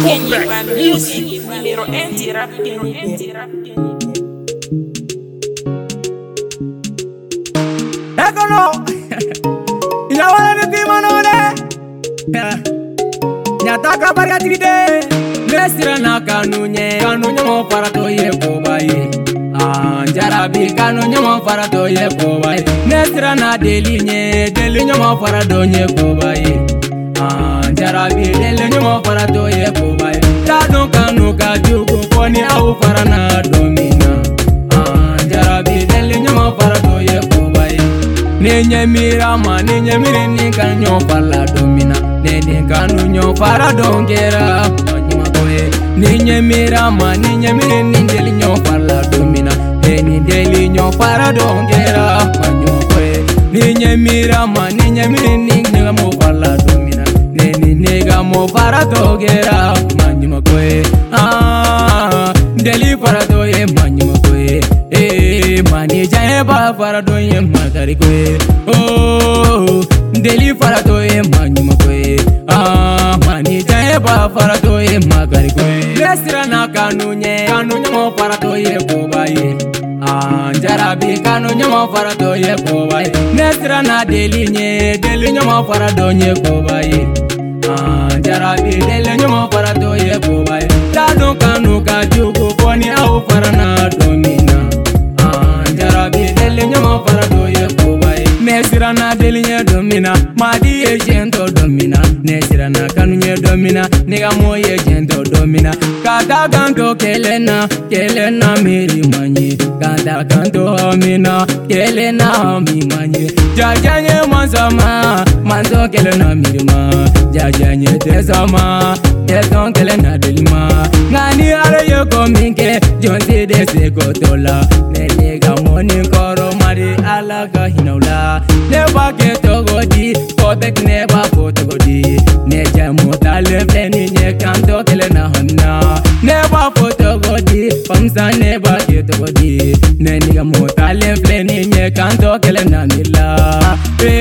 Kenny Music, numero anti-rap. Eccolo! Ina wala ni kimanone. Nyataka bargatigide. Nesira na kanunye mo farato ye kobaye. Jarabi kanunye mo farato ye kobaye. Nesira na delinye mo farato ye kobaye. Jarabi delinye mo farato ye kobaye. Tano kanu kajugo foni au farana domina. Jarabi delinye mo farato ye kobaye. Nenye mirama nenye mirini kanyo fala domina. Nene kanu nyo fara dongera manyima koe. Nenye mirama nenye mirini ndeli nyo fala domina. Nene ndeli nyo fara dongera manyima koe. Nenye mirama nenye mirini nega mo fala domina. Nene nega mo fara dongera manyima koe. Ndeli fara doye manyima koe. Mani jaye ba fara doye magari koe. Ndeli fara doye manyima koe. Mani jaye ba fara doye magari koe. Nesira na kanunye mo fara doye kobaye. Jarabi kanunye mo fara doye kobaye. Nesira na delinye mo fara doye kobaye. Jarabi delinye mo fara doye kobaye. Tano kanu kajugo foni au farana domina. Jarabi delinye mo fara doye kobaye. Nesira na delinye domina. Madi ye jento domina. Nesira na kanunye domina. Nega mo ye jento domina. Kada kanto kelena miri manye. Kada kanto homina kelena mi manye. Jajanye manzama manzo kelena miri ma. Jajanye tezama teton kelena delima. Ngani are yo kominke jonti dese kotola. Nega moni koro mari alaga hinaula. Neba keto godi kotek neba foto godi. Neja motale fleni nye kanto kelena honna. Neba foto godi pamsa neba keto godi. Neniga motale fleni nye kanto kelena nila.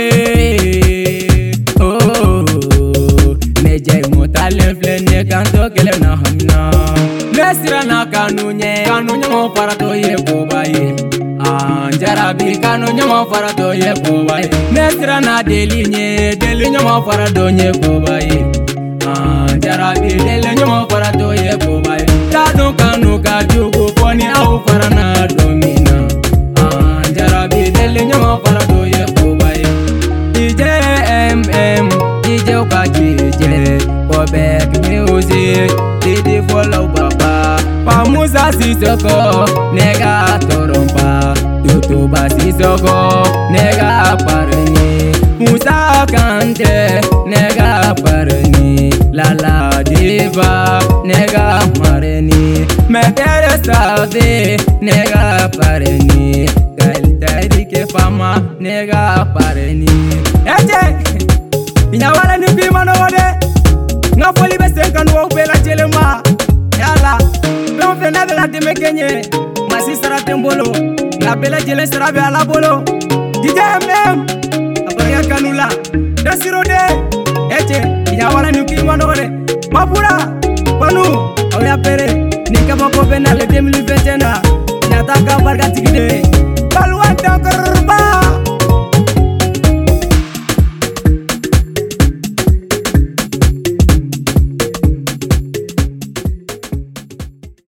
Neja motale fleni kanto kelena honna. Nesira na kanunye mo farato ye kobaye. Jarabi kanunye mo farato ye kobaye. Nesira na delinye mo farato ye kobaye. Jarabi delinye mo farato ye kobaye. Tano kanu kajugo foni au farana domina. Jarabi delinye mo farato ye kobaye. DJ DJ Okajije Kobek Music Didi follow baba Pamusa Sisoko Nega Torompa Tutuba Sisoko Nega Parani Musa Kante Nega Parani Lala Diva Nega Mareni Metere Sade Nega Parani Galtari ke fama Nega Parani Eje Ina wala ni bima no wade Nga foli be senkan wo be la jelema Yala Be on fe na be la de mekenye Masi sara tembolo La be la jele sara be ala bolo DJ MM Abaria kanula Desiro de Eche Ina wala ni bima no wade Mapura Panu Oya pere Nika bako be na le 2021 Nyataka barga tigide Balwa tankar